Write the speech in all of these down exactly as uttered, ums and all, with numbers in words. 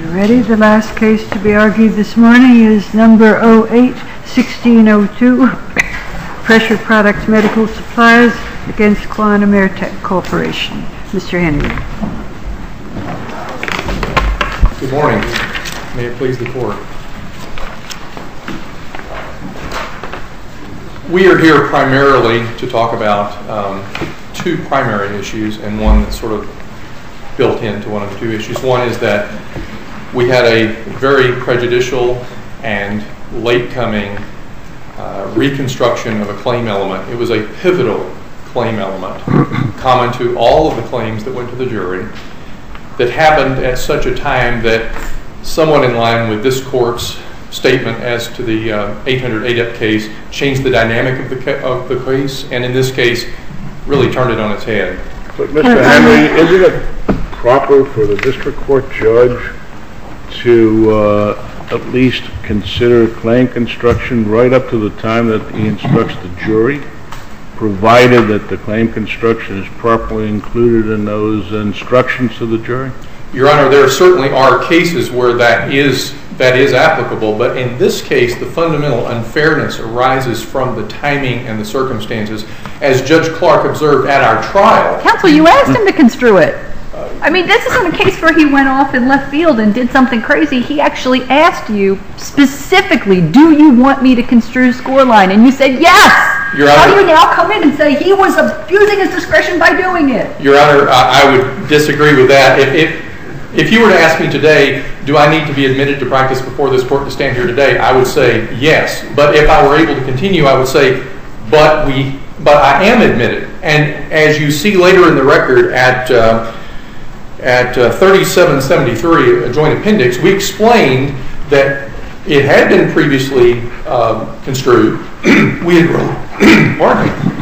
Ready? The last case to be argued this morning is number oh eight, sixteen oh two, Pressure Products Medical Supplies against Quantum Airtech Corporation. Mister Henry. Good morning. May it please the Court. We are here primarily to talk about um, two primary issues and one that's sort of built into one of the two issues. One is that we had a very prejudicial and late-coming uh, reconstruction of a claim element. It was a pivotal claim element, common to all of the claims that went to the jury, that happened at such a time that somewhat in line with this Court's statement as to the uh, eight hundred A D E P case changed the dynamic of the, ca- of the case, and in this case really turned it on its head. But Mister Henry, isn't it proper for the district court judge to uh, at least consider claim construction right up to the time that he instructs the jury, provided that the claim construction is properly included in those instructions to the jury? Your Honor, there certainly are cases where that is that is applicable, but in this case, the fundamental unfairness arises from the timing and the circumstances. As Judge Clark observed at our trial... Counsel, you asked him to construe it. I mean, this isn't a case where he went off in left field and did something crazy. He actually asked you specifically, do you want me to construe scoreline? And you said yes. Your Honor, how do you now come in and say he was abusing his discretion by doing it? Your Honor, I, I would disagree with that. If, if if you were to ask me today, do I need to be admitted to practice before this court to stand here today, I would say yes. But if I were able to continue, I would say, but we, but I am admitted. And as you see later in the record at uh, at uh, thirty-seven seventy-three, a joint appendix, we explained that it had been previously uh, construed. we had re- pardon me.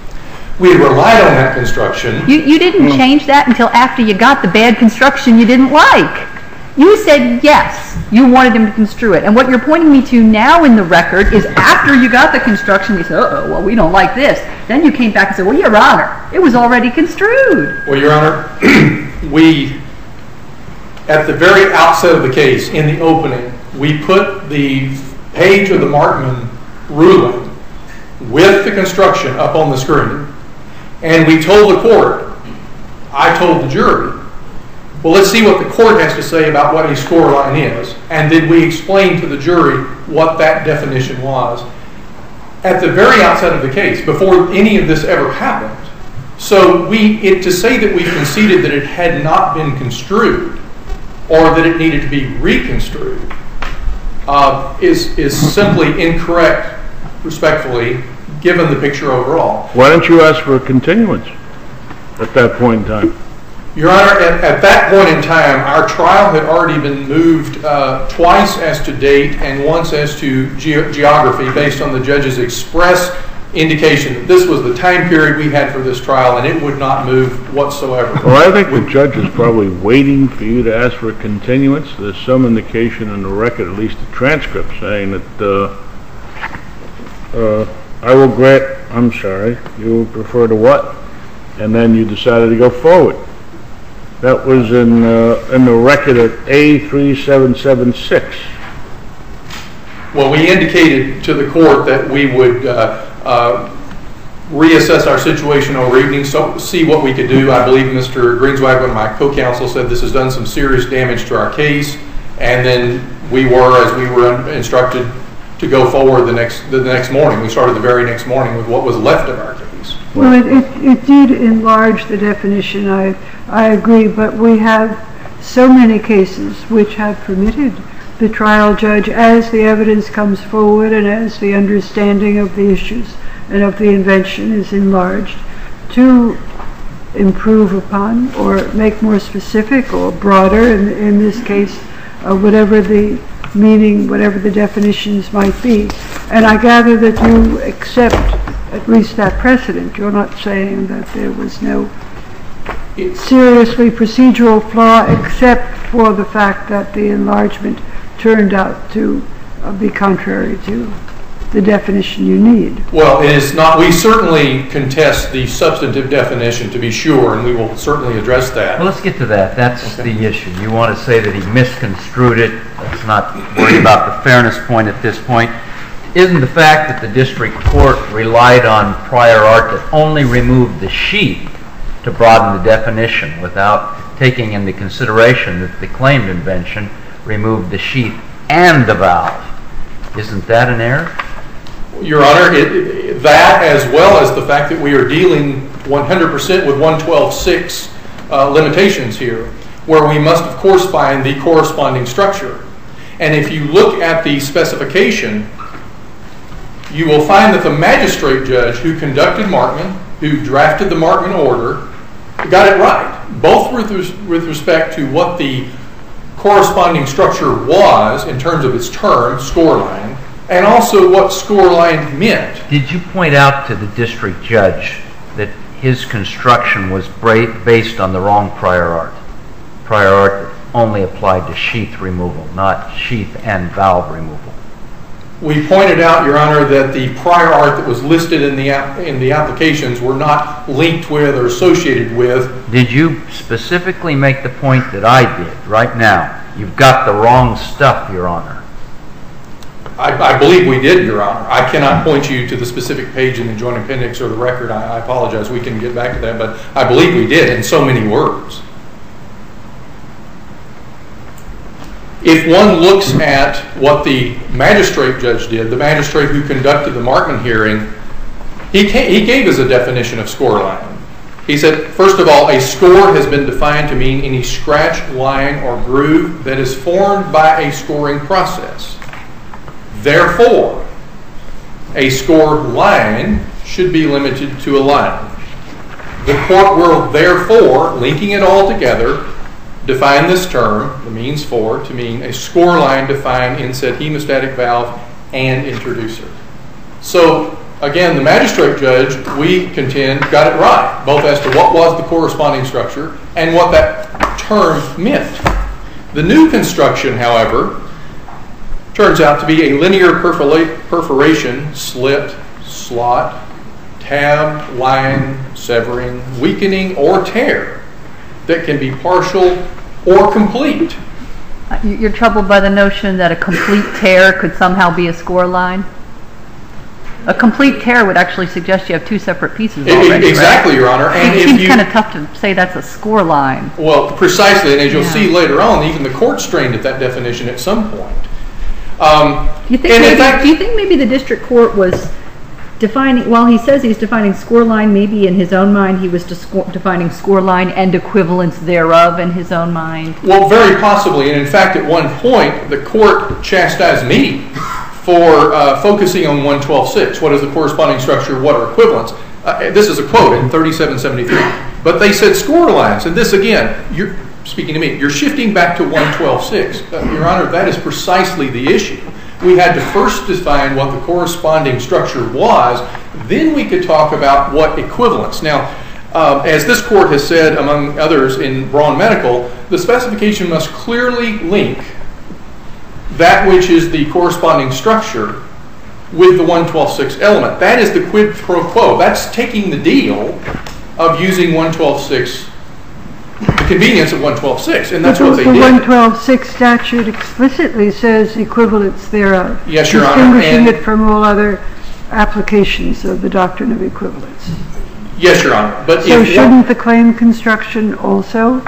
We had relied on that construction. You, you didn't change that until after you got the bad construction you didn't like. You said yes, you wanted him to construe it. And what you're pointing me to now in the record is after you got the construction, you said, uh-oh, well, we don't like this. Then you came back and said, well, Your Honor, it was already construed. Well, Your Honor, we, at the very outset of the case, in the opening, we put the page of the Markman ruling with the construction up on the screen. And we told the court, I told the jury, well, let's see what the court has to say about what a scoreline is. And then we explained to the jury what that definition was at the very outset of the case, before any of this ever happened. So we, it, to say that we conceded that it had not been construed or that it needed to be reconstrued uh, is, is simply incorrect, respectfully, given the picture overall. Why don't you ask for a continuance at that point in time? Your Honor, at, at that point in time, our trial had already been moved uh, twice as to date and once as to ge- geography based on the judge's express indication that this was the time period we had for this trial and it would not move whatsoever. Well, I think the judge is probably waiting for you to ask for a continuance. There's some indication in the record, at least the transcript, saying that uh, uh, I will grant, I'm sorry, you prefer to what? And then you decided to go forward. That was in uh, in the record at A three seven seven six. Well, we indicated to the court that we would uh, uh, reassess our situation over evening, so see what we could do. I believe Mister Greenswag, one of my co-counsel, said this has done some serious damage to our case, and then we were, as we were instructed, to go forward the next the next morning. We started the very next morning with what was left of our case. Well, it, it, it did enlarge the definition, I, I agree, but we have so many cases which have permitted the trial judge, as the evidence comes forward and as the understanding of the issues and of the invention is enlarged, to improve upon or make more specific or broader, in, in this case, uh, whatever the meaning, whatever the definitions might be. And I gather that you accept at least that precedent. You're not saying that there was no seriously procedural flaw except for the fact that the enlargement turned out to uh, be contrary to the definition you need. Well, it is not, we certainly contest the substantive definition, to be sure, and we will certainly address that. Well, let's get to that. That's Okay. the issue. You want to say that he misconstrued it. Let's not worry about the fairness point at this point. Isn't the fact that the district court relied on prior art that only removed the sheath to broaden the definition without taking into consideration that the claimed invention removed the sheath and the valve? Isn't that an error? Your Honor, it, it, that as well as the fact that we are dealing one hundred percent with one twelve six uh, limitations here, where we must of course find the corresponding structure. And if you look at the specification, you will find that the magistrate judge who conducted Markman, who drafted the Markman order, got it right, both with, res- with respect to what the corresponding structure was in terms of its term, score line, and also what score line meant. Did you point out to the district judge that his construction was bra- based on the wrong prior art? Prior art that only applied to sheath removal, not sheath and valve removal. We pointed out, Your Honor, that the prior art that was listed in the ap- in the applications were not linked with or associated with. Did you specifically make the point that I did right now? You've got the wrong stuff, Your Honor. I, I believe we did, Your Honor. I cannot point you to the specific page in the joint appendix or the record. I, I apologize. We can get back to that, but I believe we did in so many words. If one looks at what the magistrate judge did, the magistrate who conducted the Markman hearing, he, came, he gave us a definition of score line. He said, first of all, a score has been defined to mean any scratch, line, or groove that is formed by a scoring process. Therefore, a score line should be limited to a line. The court will therefore, linking it all together, define this term, the means for, to mean a score line defined in said hemostatic valve and introducer. So, again, the magistrate judge, we contend, got it right, both as to what was the corresponding structure and what that term meant. The new construction, however, turns out to be a linear perfora- perforation, slit, slot, tab, line, severing, weakening, or tear that can be partial or complete. You're troubled by the notion that a complete tear could somehow be a score line? A complete tear would actually suggest you have two separate pieces already, Exactly, right? Your Honor. And it if seems you, kind of tough to say that's a score line. Well, precisely, and as you'll Yeah. see later on, even the court strained at that definition at some point. Um, You think and in maybe, fact, do you think maybe the district court was defining, while he says he's defining score line, maybe in his own mind he was disco- defining score line and equivalence thereof in his own mind? Well, very possibly, and in fact, at one point, the court chastised me for uh, focusing on one twelve six. What is the corresponding structure? What are equivalents? Uh, this is a quote in thirty-seven seventy-three. But they said score lines, and this again, you're speaking to me, you're shifting back to one twelve six. Uh, Your Honor, that is precisely the issue. We had to first define what the corresponding structure was, then we could talk about what equivalence. Now, uh, as this court has said, among others in Braun Medical, the specification must clearly link that which is the corresponding structure with the one twelve six element. That is the quid pro quo. That's taking the deal of using one twelve six, the convenience of one twelve six, and that's But what the, they the did. one twelve six statute explicitly says equivalence thereof. Yes, Your Honor, distinguishing and- it from all other applications of the doctrine of equivalence. Yes, Your Honor. But So if shouldn't one, the claim construction also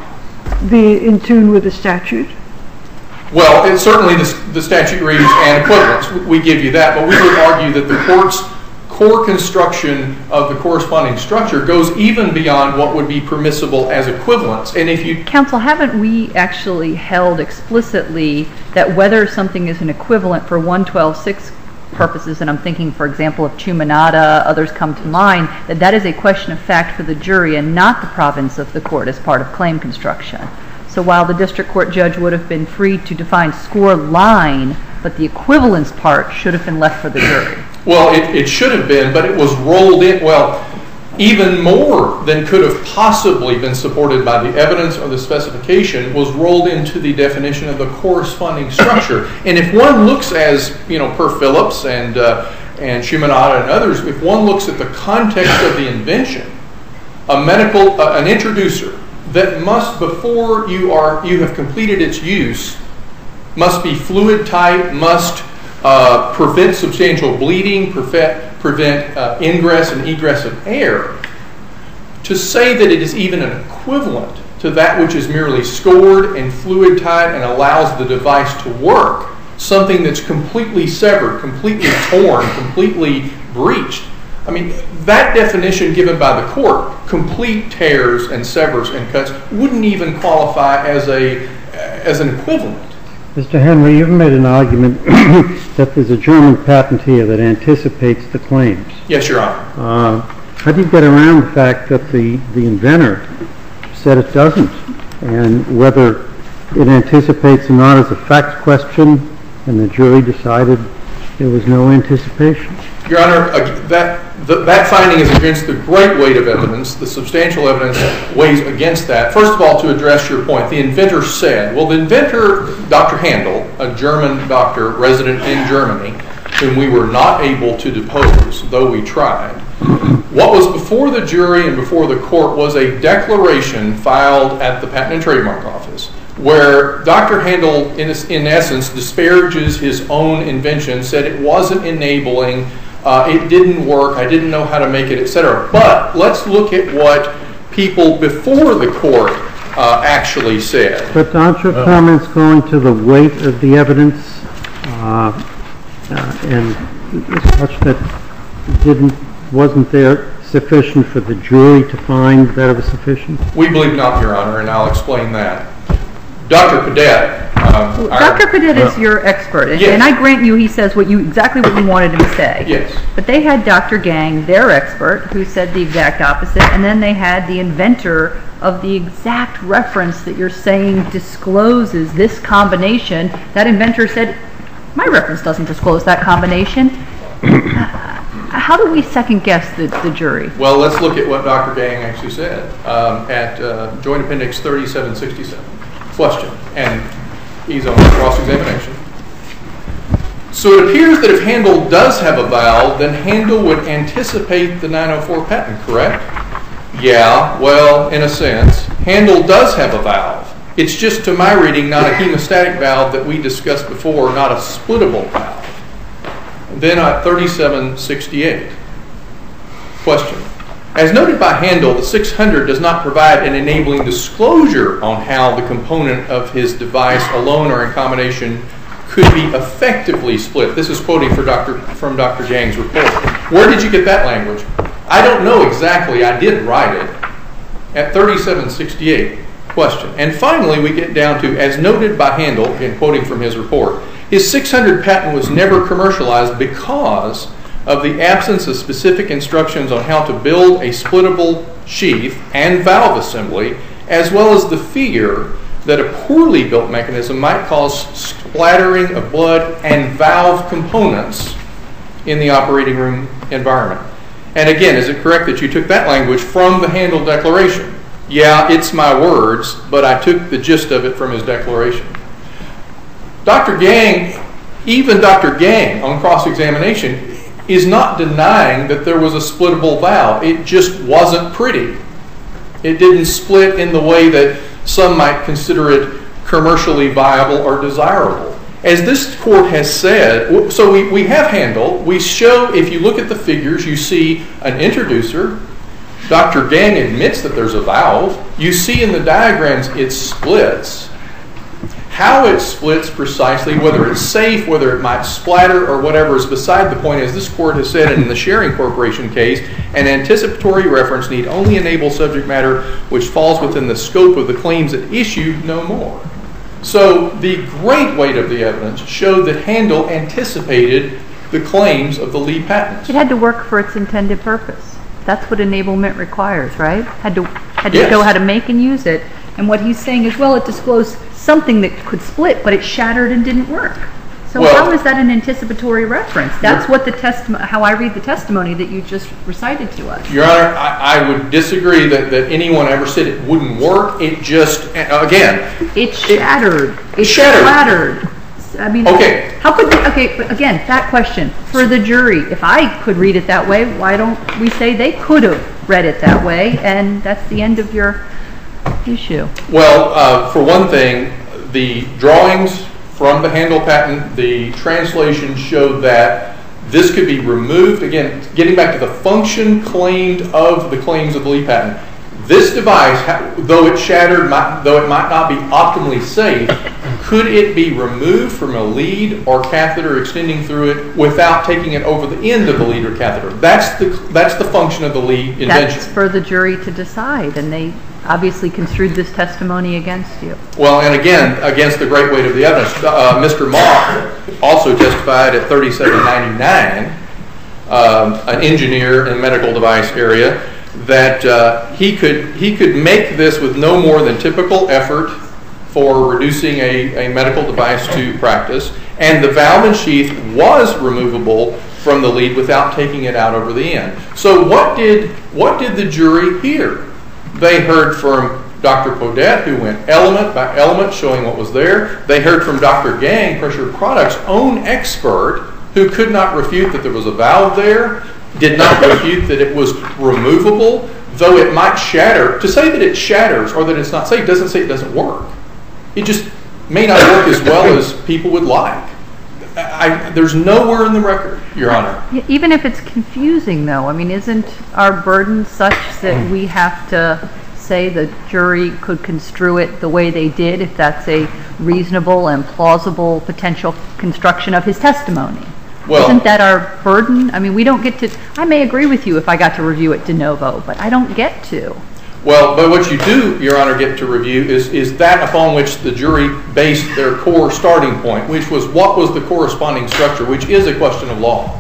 be in tune with the statute? well, it, certainly the, the statute reads and equivalence. We give you that, but we would argue that the court's core construction of the corresponding structure goes even beyond what would be permissible as equivalence. And if you Counsel, haven't we actually held explicitly that whether something is an equivalent for one twelve six purposes, and I'm thinking, for example, of Chuminata, others come to mind, that that is a question of fact for the jury and not the province of the court as part of claim construction. So while the district court judge would have been free to define score line, but the equivalence part should have been left for the jury. Well, it, it should have been, but it was rolled in. Well, even more than could have possibly been supported by the evidence or the specification, was rolled into the definition of the corresponding structure. And if one looks as, you know, per Phillips and uh, and Shimanada and others, if one looks at the context of the invention, a medical, uh, an introducer that must, before you are you have completed its use, must be fluid tight, must uh, prevent substantial bleeding, prevent, prevent uh, ingress and egress of air. To say that it is even an equivalent to that which is merely scored and fluid tight and allows the device to work, something that's completely severed, completely torn, completely breached. I mean, that definition given by the court, complete tears and severs and cuts, wouldn't even qualify as a as an equivalent. Mister Henry, you've made an argument that there's a German patent here that anticipates the claims. Yes, Your Honor. Uh, how do you get around the fact that the, the inventor said it doesn't? And whether it anticipates or not is a fact question, and the jury decided there was no anticipation? Your Honor, uh, that the, that finding is against the great weight of evidence. The substantial evidence weighs against that. First of all, to address your point, the inventor said, well, the inventor, Doctor Handel, a German doctor resident in Germany, whom we were not able to depose, though we tried, what was before the jury and before the court was a declaration filed at the Patent and Trademark Office, where Doctor Handel, in, in essence, disparages his own invention, said it wasn't enabling, uh, it didn't work, I didn't know how to make it, et cetera. But let's look at what people before the court uh, actually said. But aren't your uh, comments going to the weight of the evidence uh, uh, and such that didn't wasn't there sufficient for the jury to find that it was sufficient? We believe not, Your Honor, and I'll explain that. Doctor Padette. Um, Doctor Padette is your expert, and, yes. and I grant you he says what you exactly what you wanted him to say. Yes. But they had Doctor Gang, their expert, who said the exact opposite, and then they had the inventor of the exact reference that you're saying discloses this combination. That inventor said, my reference doesn't disclose that combination. How do we second guess the, the jury? Well, let's look at what Doctor Gang actually said um, at uh, Joint Appendix thirty-seven sixty-seven. Question, and he's on cross-examination. So it appears that if Handel does have a valve, then Handel would anticipate the nine oh four patent, correct? Yeah, well, in a sense. Handel does have a valve. It's just, to my reading, not a hemostatic valve that we discussed before, not a splittable valve. Then at thirty-seven sixty-eight. Question. As noted by Handel, the six hundred does not provide an enabling disclosure on how the component of his device, alone or in combination, could be effectively split. This is quoting for Doctor from Doctor Gang's report. Where did you get that language? I don't know exactly. I did write it. At thirty-seven sixty-eight. Question. And finally, we get down to, as noted by Handel, again quoting from his report, his six hundred patent was never commercialized because of the absence of specific instructions on how to build a splittable sheath and valve assembly, as well as the fear that a poorly built mechanism might cause splattering of blood and valve components in the operating room environment. And again, is it correct that you took that language from the Handel declaration? Yeah, it's my words, but I took the gist of it from his declaration. Doctor Gang, even Doctor Gang on cross-examination, is not denying that there was a splittable valve. It just wasn't pretty. It didn't split in the way that some might consider it commercially viable or desirable. As this court has said, so we, we have Handel. We show, if you look at the figures, you see an introducer. Doctor Gang admits that there's a valve. You see in the diagrams it splits. How it splits precisely, whether it's safe, whether it might splatter, or whatever is beside the point. As this court has said in the Sharing Corporation case, an anticipatory reference need only enable subject matter which falls within the scope of the claims at issue, no more. So the great weight of the evidence showed that Handel anticipated the claims of the Lee patents. It had to work for its intended purpose. That's what enablement requires, right? Had to had to Yes. show how to make and use it. And what he's saying is, well, it disclosed something that could split, but it shattered and didn't work. So Well- how is that an anticipatory reference? That's what the testimony, how I read the testimony that you just recited to us. Your Honor, I, I would disagree that, that anyone ever said it wouldn't work. It just, again, It shattered. It shattered. shattered. I mean, Okay. how could, they- okay, but again, that question, for the jury, if I could read it that way, why don't we say they could have read it that way, and that's the end of your issue? well, uh, for one thing, the drawings from the Handel patent, the translation showed that this could be removed. Again, getting back to the function claimed of the claims of the Lee patent, this device, though it shattered, might, though it might not be optimally safe, could it be removed from a lead or catheter extending through it without taking it over the end of the lead or catheter? That's the that's the function of the Lee invention. That's for the jury to decide, and they obviously construed this testimony against you. Well, and again, against the great weight of the evidence, uh, Mister Mock also testified at thirty-seven ninety-nine, um, an engineer in the medical device area, that uh, he could he could make this with no more than typical effort for reducing a, a medical device to practice, and the valve and sheath was removable from the lead without taking it out over the end. So what did what did the jury hear? They heard from Doctor Podette, who went element by element showing what was there. They heard from Doctor Gang, Pressure Products' own expert, who could not refute that there was a valve there, did not refute that it was removable, though it might shatter. To say that it shatters or that it's not safe doesn't say it doesn't work. It just may not work as well as people would like. I, there's nowhere in the record, Your Honor. Even if it's confusing, though, I mean, isn't our burden such that we have to say the jury could construe it the way they did if that's a reasonable and plausible potential construction of his testimony? Well, Isn't that our burden? I mean, we don't get to, I may agree with you if I got to review it de novo, but I don't get to. Well, but what you do, Your Honor, get to review is, is that upon which the jury based their core starting point, which was what was the corresponding structure, which is a question of law.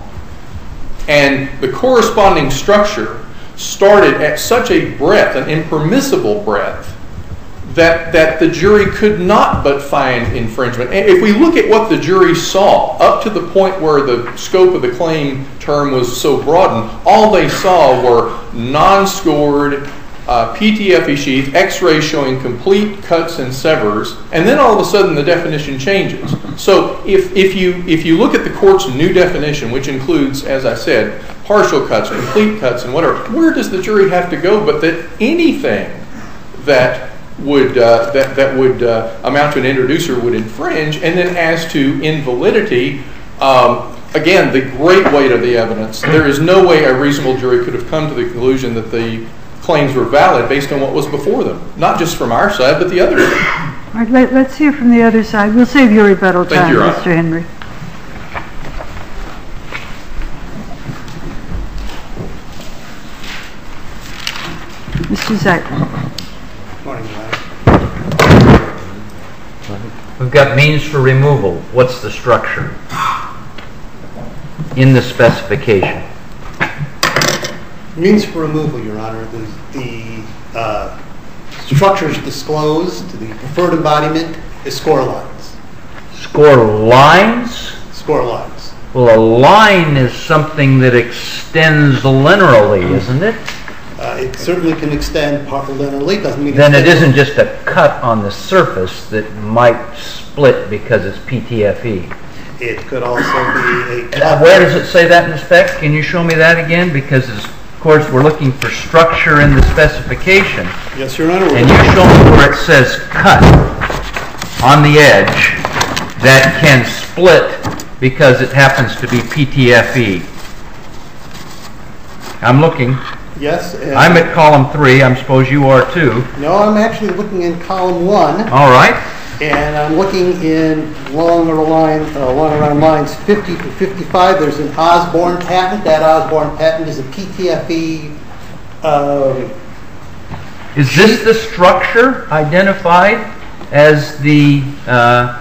And the corresponding structure started at such a breadth, an impermissible breadth, that, that the jury could not but find infringement. And if we look at what the jury saw, up to the point where the scope of the claim term was so broadened, all they saw were non-scored uh, P T F E sheath, X-ray showing complete cuts and severs, and then all of a sudden the definition changes. So if, if, you, if you look at the court's new definition, which includes, as I said, partial cuts, complete cuts, and whatever, where does the jury have to go but that anything that would uh, that that would uh, amount to an introducer would infringe? And then as to invalidity, um, again, the great weight of the evidence. There is no way a reasonable jury could have come to the conclusion that the claims were valid based on what was before them, not just from our side, but the other side. All right, let, let's hear from the other side. We'll save your rebuttal Thank time, you, Your Honor. Mister Henry. Mister Zack. Morning, Your Honor. We've got means for removal. What's the structure in the specification? Means for removal, Your Honor. The, the uh, structures disclosed to the preferred embodiment is score lines. Score lines? Score lines. Well, a line is something that extends linearly, isn't it? Uh, it certainly can extend linearly. Doesn't mean Then it it's isn't just a cut on the surface that might split because it's P T F E. It could also be a. Uh, where does it say that in the spec? Can you show me that again? Because, of course, we're looking for structure in the specification. Yes, Your Honor. And you show me where it says cut on the edge that can split because it happens to be P T F E. I'm looking. Yes. and- I'm at column three. I suppose you are too. No, I'm actually looking in column one, All right. and I'm looking in along the line, uh, along around lines fifty to fifty-five. There's an Osborne patent. That Osborne patent is a P T F E. Um, Is this the structure identified as the uh,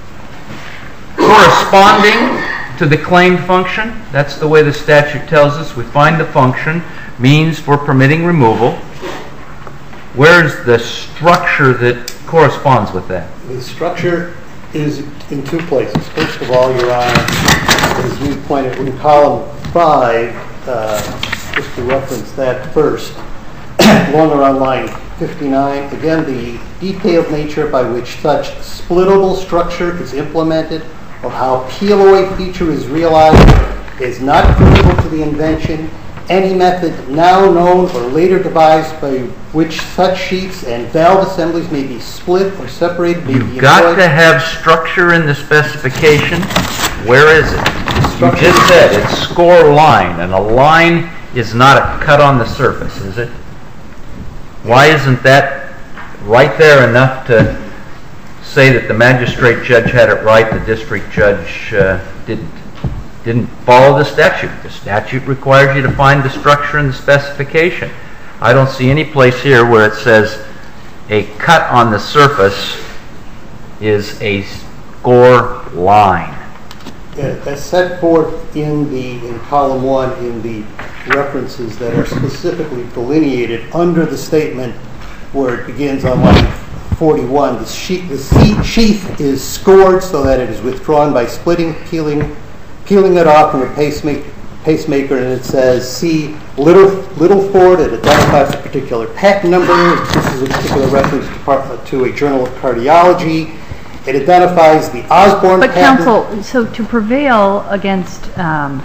corresponding to the claimed function? That's the way the statute tells us. We find the function, means for permitting removal. Where's the structure that corresponds with that? the structure is in two places. First of all, Your Honor, as you pointed in column five, uh, just to reference that first, longer on line fifty-nine, again, the detailed nature by which such splittable structure is implemented or how peel-away feature is realized is not critical to the invention. Any method now known or later devised by which such sheets and valve assemblies may be split or separated may be You've got to have structure in the specification. Where is it? You just said it's score line, and a line is not a cut on the surface, is it? Why isn't that right there enough to say that the magistrate judge had it right, the district judge uh, didn't? Didn't follow the statute. The statute requires you to find the structure in the specification. I don't see any place here where it says a cut on the surface is a score line. As set forth in the in column one in the references that are specifically delineated under the statement where it begins on line forty-one, the sheath, the sheath is scored so that it is withdrawn by splitting, peeling, peeling it off from a pacemaker, pacemaker, and it says, see little, little Ford, it identifies a particular patent number. This is a particular reference to, to a journal of cardiology. It identifies the Osborne But patent. counsel, so to prevail against, um,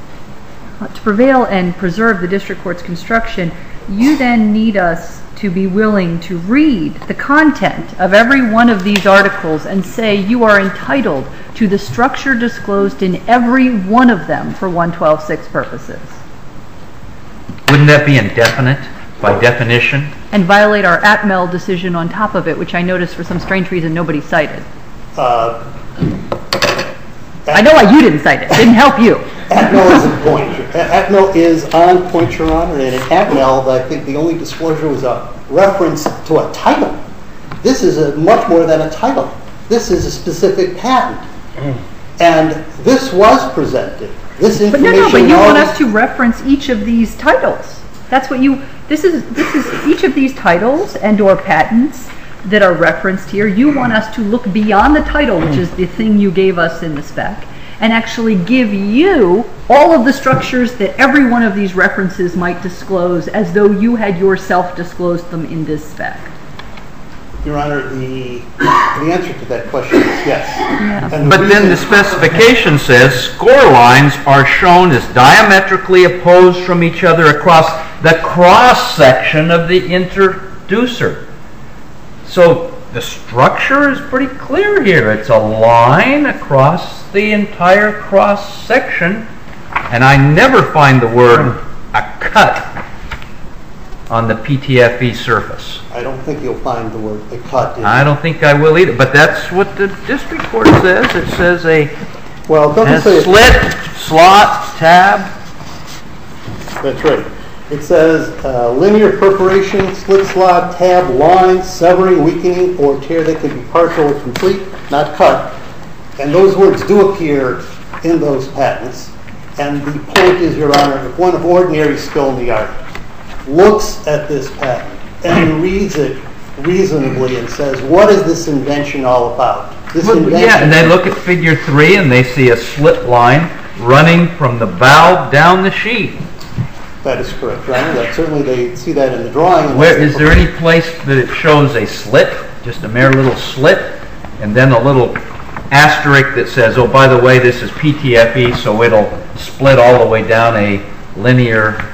to prevail and preserve the district court's construction, you then need us to be willing to read the content of every one of these articles and say you are entitled to the structure disclosed in every one of them for one twelve six purposes. Wouldn't that be indefinite by definition? And violate our Atmel decision on top of it, which I noticed for some strange reason nobody cited. Uh, I know why you didn't cite it. It didn't help you. Atmel is a point. Atmel is on point, Your Honor, and in Atmel, I think the only disclosure was a reference to a title. This is a, much more than a title. This is a specific patent. And this was presented. This But information... no, no, but you want always- us to reference each of these titles. That's what you, this is, this is each of these titles and or patents that are referenced here. You want us to look beyond the title, which is the thing you gave us in the spec, and actually give you all of the structures that every one of these references might disclose as though you had yourself disclosed them in this spec. Your Honor, the, the answer to that question is yes. Yeah. And But then reason- the specification says score lines are shown as diametrically opposed from each other across the cross-section of the introducer. So the structure is pretty clear here. It's a line across the entire cross-section, and I never find the word a cut on the P T F E surface. I don't think you'll find the word a cut in. I don't think I will either, but that's what the district court says. It says a, Well, it a doesn't say... slit, slot, tab. That's right. It says uh, linear perforation, slit slot, tab, line, severing, weakening, or tear that can be partial or complete, not cut. And those words do appear in those patents. And the point is, Your Honor, if one of ordinary skill in the art looks at this patent and reads it reasonably and says, what is this invention all about? This Well, invention... yeah, and they look at figure three and they see a slit line running from the valve down the sheath. That is correct, Your Honor. That certainly they see that in the drawing. and Where, that's- is there any place that it shows a slit, just a mere little slit, and then a little asterisk that says, oh, by the way, this is P T F E, so it'll split all the way down a linear...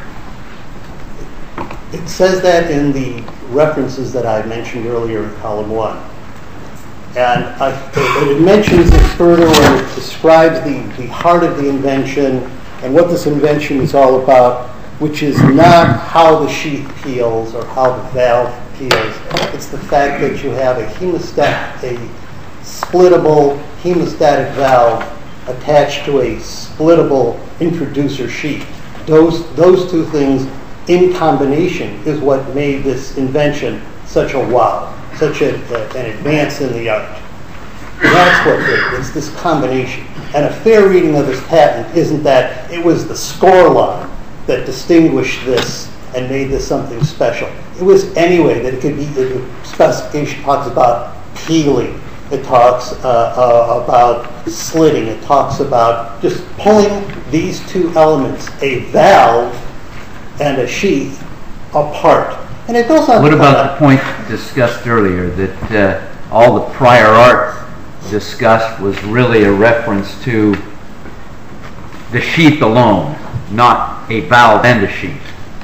It says that in the references that I mentioned earlier in column one. And I, it mentions it further when it describes the, the heart of the invention and what this invention is all about, which is not how the sheath peels or how the valve peels. It's the fact that you have a hemostat, a splittable hemostatic valve attached to a splittable introducer sheath. Those, those two things in combination is what made this invention such a wow, such a, uh, an advance in the art. That's what did it. It's this combination. And a fair reading of this patent isn't that it was the score line that distinguished this and made this something special. It was anyway that it could be, the specification talks about peeling. It talks uh, uh, about slitting. It talks about just pulling these two elements, a valve and a sheath, apart. And it goes on. What about the point discussed earlier that uh, all the prior art discussed was really a reference to the sheath alone, not a valve and a sheath?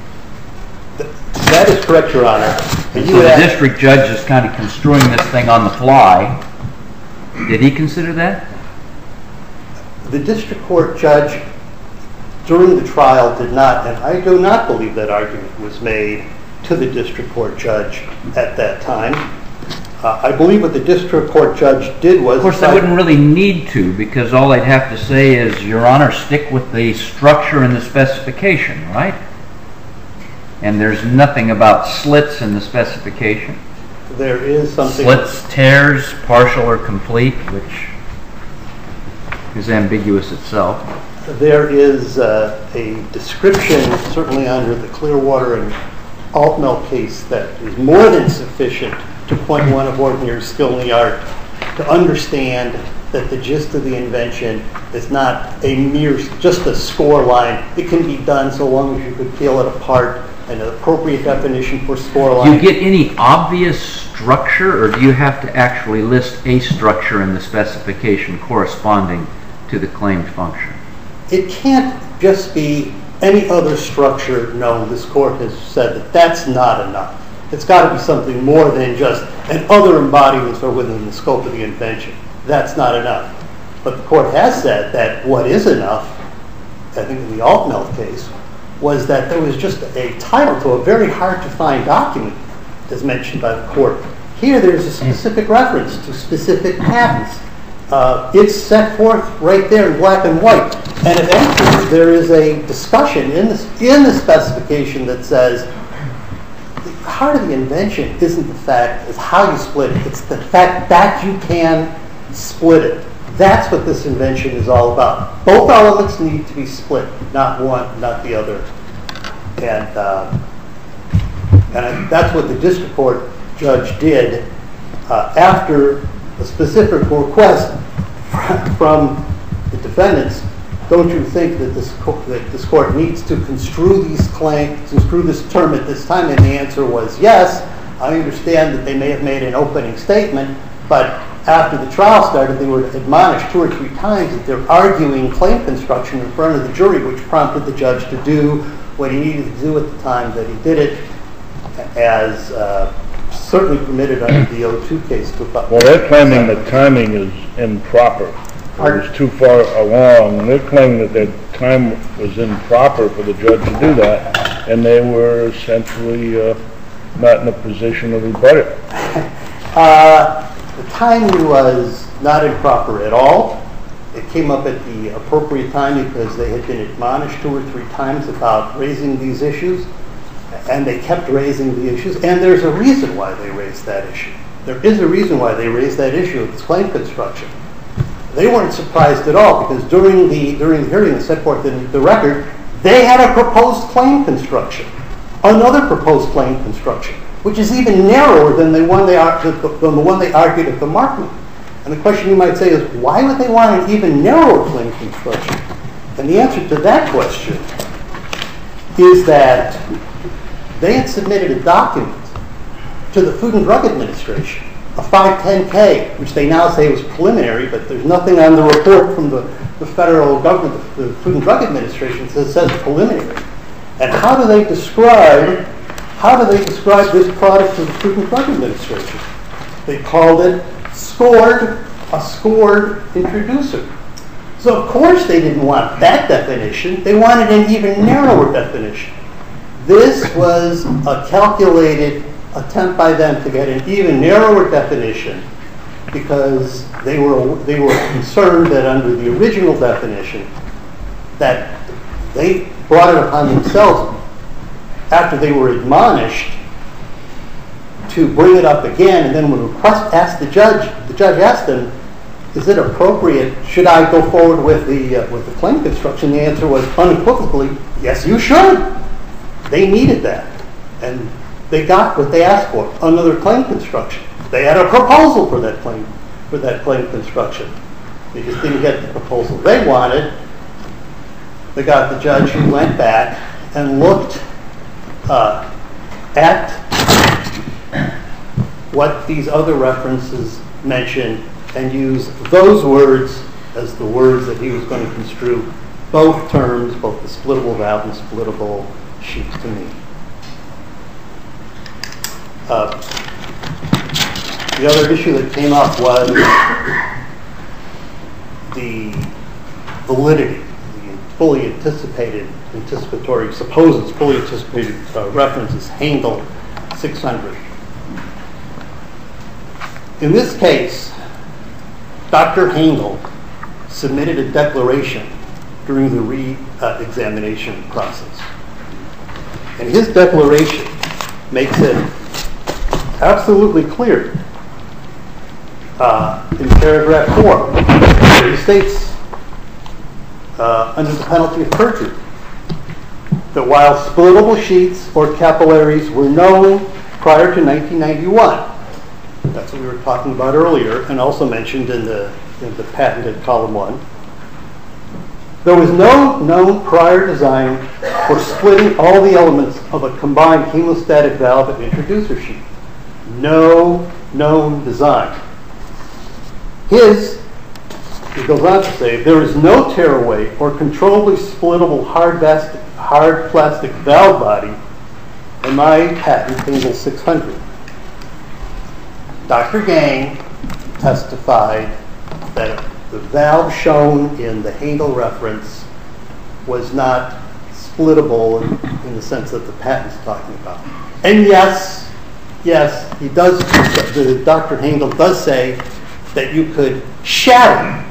That is correct, Your Honor. And so the district judge is kind of construing this thing on the fly. Did he consider that? The district court judge during the trial did not, and I do not believe that argument was made to the district court judge at that time. Uh, I believe what the district court judge did was... Of course, I wouldn't really need to, because all I'd have to say is, Your Honor, stick with the structure and the specification, right? And there's nothing about slits in the specification. There is something... Slits, tears, partial or complete, which is ambiguous itself. There is uh, a description, certainly under the Clearwater and Altmel case, that is more than sufficient to point one of ordinary skill in the art to understand that the gist of the invention is not a mere, just a score line. It can be done so long as you could peel it apart. An appropriate definition for score line. Do you get any obvious structure, or do you have to actually list a structure in the specification corresponding to the claimed function? It can't just be any other structure known. This court has said that that's not enough. It's got to be something more than just, and other embodiments are within the scope of the invention. That's not enough. But the court has said that what is enough, I think in the Altmel case, was that there was just a title to a very hard-to-find document, as mentioned by the court. Here there's a specific reference to specific patents. Uh, it's set forth right there in black and white. And eventually there is a discussion in the, in the specification that says the heart of the invention isn't the fact, is how you split it. It's the fact that you can split it. That's what this invention is all about. Both elements need to be split, not one, not the other. And, uh, and that's what the district court judge did uh, after a specific request from the defendants. Don't you think that this, co- that this court needs to construe these claims, construe this term at this time? And the answer was yes. I understand that they may have made an opening statement, but after the trial started, they were admonished two or three times that they're arguing claim construction in front of the jury, which prompted the judge to do what he needed to do at the time that he did it, as uh, certainly permitted under the O two case. Well, they're claiming that timing is improper. It was too far along. They're claiming that their time was improper for the judge to do that, and they were essentially uh, not in a position to rebut it. uh, The timing was not improper at all. It came up at the appropriate time because they had been admonished two or three times about raising these issues, and they kept raising the issues, and there's a reason why they raised that issue. There is a reason why they raised that issue. It's claim construction. They weren't surprised at all because during the during the hearing that set forth in the record, they had a proposed claim construction, another proposed claim construction, which is even narrower than the one they argued, than the one they argued at the Markman. And the question you might say is, why would they want an even narrower claim construction? And the answer to that question is that they had submitted a document to the Food and Drug Administration, a five ten K, which they now say was preliminary, but there's nothing on the report from the, the federal government, the Food and Drug Administration, that says preliminary. And how do they describe How do they describe this product to the Food and Drug Administration? They called it scored, a scored introducer. So of course they didn't want that definition. They wanted an even narrower definition. This was a calculated attempt by them to get an even narrower definition because they were they were concerned that under the original definition that they brought it upon themselves after they were admonished to bring it up again, and then when request asked the judge, the judge asked them, "Is it appropriate? Should I go forward with the uh, with the claim construction?" The answer was unequivocally, "Yes, you should." They needed that, and they got what they asked for: another claim construction. They had a proposal for that claim for that claim construction. They just didn't get the proposal they wanted. They got the judge who went back and looked uh, at what these other references mentioned and used those words as the words that he was going to construe both terms, both the splittable valve and splittable sheets to mean. Uh, the other issue that came up was the validity, the fully anticipated, anticipatory, supposed fully anticipated uh, references, Hengel six hundred. In this case, Doctor Hengel submitted a declaration during the re-examination process. And his declaration makes it absolutely clear uh, in paragraph four, where he states, uh, under the penalty of perjury, that while splittable sheets or capillaries were known prior to nineteen ninety-one, that's what we were talking about earlier, and also mentioned in the, in the patented column one, there was no known prior design for splitting all the elements of a combined hemostatic valve and introducer sheet. No known design. His, he goes on to say, there is no tearaway or controllably splittable hard, basket, hard plastic valve body in my patent Hengel six hundred. Doctor Gang testified that the valve shown in the Hengel reference was not splittable in, in the sense that the patent's talking about. And yes, yes, he does, the Doctor Hengel does say that you could shatter.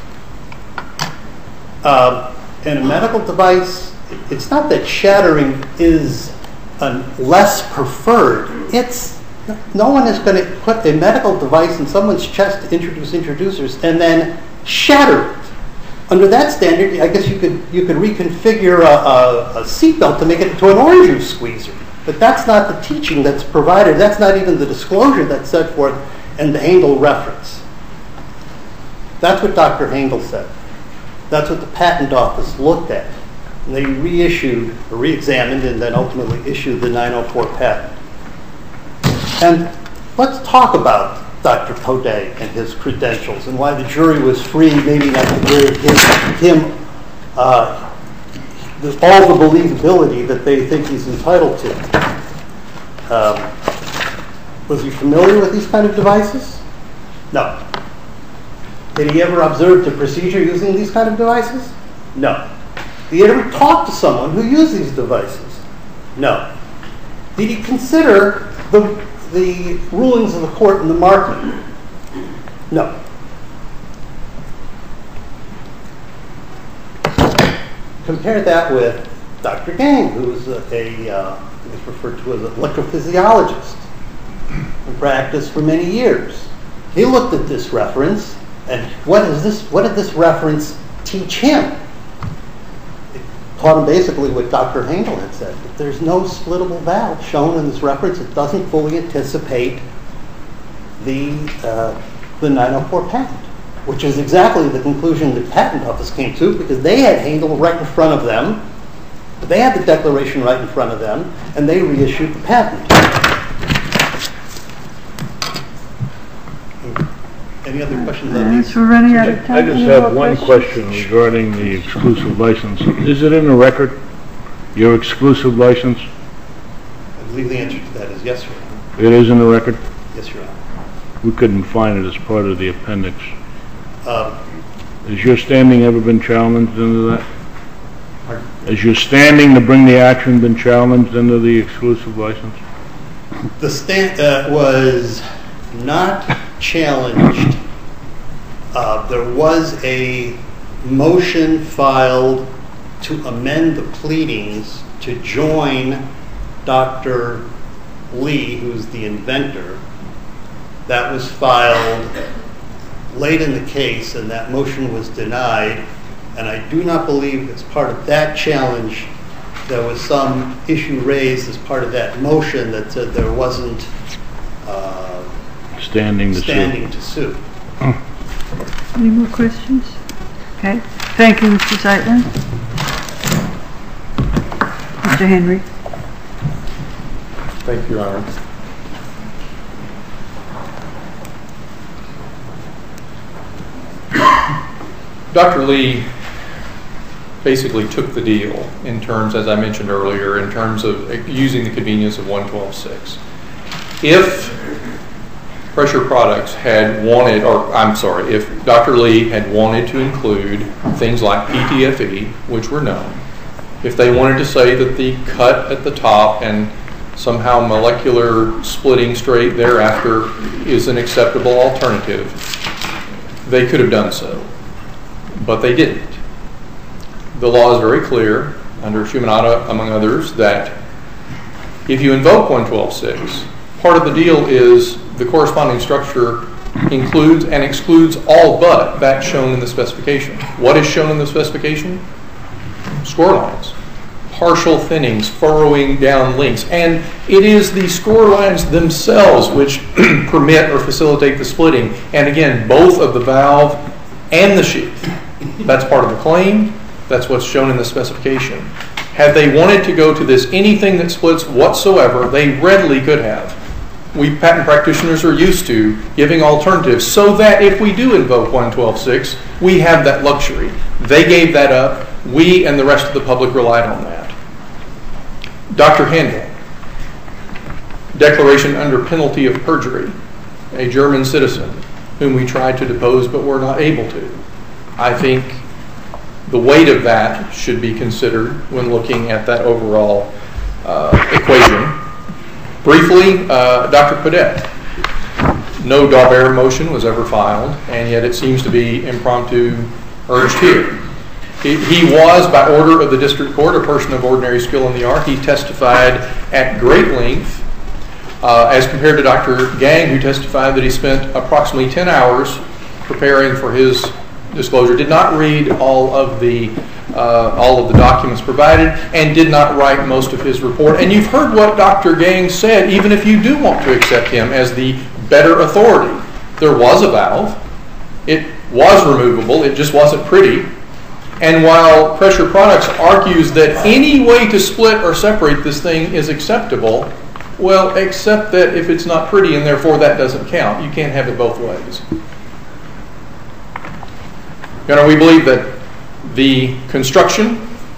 Uh, in a medical device, it's not that shattering is a less preferred. It's no one is going to put a medical device in someone's chest to introduce introducers and then shatter it. Under that standard, I guess you could you could reconfigure a, a, a seatbelt to make it into an orange juice squeezer. But that's not the teaching that's provided. That's not even the disclosure that's set forth in the Hengel reference. That's what Doctor Hengel said. That's what the patent office looked at. And they reissued, or re-examined, and then ultimately issued the nine oh four patent. And let's talk about Doctor Coday and his credentials and why the jury was free, maybe not to give him uh, the, all the believability that they think he's entitled to. Um, was he familiar with these kind of devices? No. Did he ever observe the procedure using these kind of devices? No. Did he ever talk to someone who used these devices? No. Did he consider the the rulings of the court in the Markman? No. Compare that with Doctor Gang, who was a, a uh, who was referred to as an electrophysiologist and practiced for many years. He looked at this reference, and what is this? What did this reference teach him? Taught him basically what Doctor Hengel had said, that there's no splittable valve shown in this reference. It doesn't fully anticipate the, uh, the nine oh four patent, which is exactly the conclusion the patent office came to, because they had Hengel right in front of them. They had the declaration right in front of them, and they reissued the patent. Any other questions on these? Yes, we're running out of time. I just Any have more one questions? question regarding the exclusive license. Is it in the record, your exclusive license? I believe the answer to that is yes, Your Honor. It is in the record? Yes, Your Honor. We couldn't find it as part of the appendix. Um, Has your standing ever been challenged into that? pardon? Has your standing to bring the action been challenged into the exclusive license? The stand uh, was not challenged. Uh, there was a motion filed to amend the pleadings to join Doctor Lee, who's the inventor. That was filed late in the case, and that motion was denied. And I do not believe as part of that challenge there was some issue raised as part of that motion that said there wasn't uh, Standing to sue. standing to sue. Any more questions? Okay. Thank you, Mister Zeitlin. Mister Henry. Thank you, Your Honor. Doctor Lee basically took the deal in terms, as I mentioned earlier, in terms of using the convenience of one twelve six. If Pressure Products had wanted, or I'm sorry, if Doctor Lee had wanted to include things like P T F E, which were known, if they wanted to say that the cut at the top and somehow molecular splitting straight thereafter is an acceptable alternative, they could have done so. But they didn't. The law is very clear, under Shumanata, among others, that if you invoke one twelve six, part of the deal is the corresponding structure includes and excludes all but that shown in the specification. What is shown in the specification? Score lines, partial thinnings, furrowing down links, and it is the score lines themselves which permit or facilitate the splitting, and again, both of the valve and the sheath. That's part of the claim. That's what's shown in the specification. Had they wanted to go to this anything that splits whatsoever, they readily could have. We patent practitioners are used to giving alternatives so that if we do invoke one twelve six, we have that luxury. They gave that up. We and the rest of the public relied on that. Doctor Handel, declaration under penalty of perjury, a German citizen whom we tried to depose but were not able to. I think the weight of that should be considered when looking at that overall uh, equation. Briefly, uh, Doctor Padette. No Daubert motion was ever filed, and yet it seems to be impromptu urged here. He, he was, by order of the district court, a person of ordinary skill in the art. He testified at great length, uh, as compared to Doctor Gang, who testified that he spent approximately ten hours preparing for his disclosure, did not read all of the uh, all of the documents provided, and did not write most of his report. And you've heard what Doctor Gang said, even if you do want to accept him as the better authority. There was a valve. It was removable. It just wasn't pretty. And while Pressure Products argues that any way to split or separate this thing is acceptable, well, except that if it's not pretty and therefore that doesn't count. You can't have it both ways. You know, we believe that the construction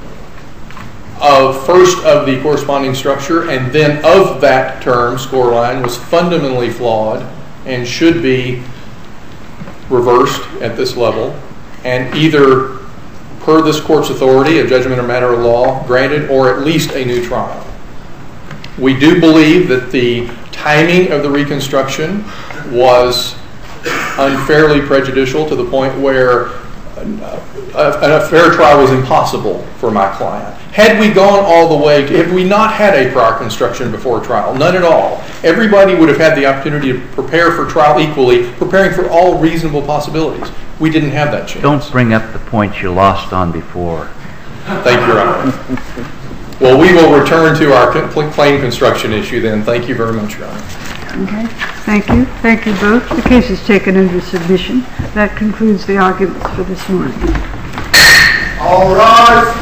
of first of the corresponding structure and then of that term, score line, was fundamentally flawed and should be reversed at this level, and either per this court's authority, a judgment or matter of law granted, or at least a new trial. We do believe that the timing of the reconstruction was unfairly prejudicial to the point where a, a fair trial was impossible for my client. Had we gone all the way, to, had we not had a prior construction before trial, none at all, everybody would have had the opportunity to prepare for trial equally, preparing for all reasonable possibilities. We didn't have that chance. Don't bring up the points you lost on before. Thank you, Your Honor. Well, we will return to our claim construction issue then. Thank you very much, Your Honor. Okay. Thank you. Thank you both. The case is taken under submission. That concludes the arguments for this morning. All rise.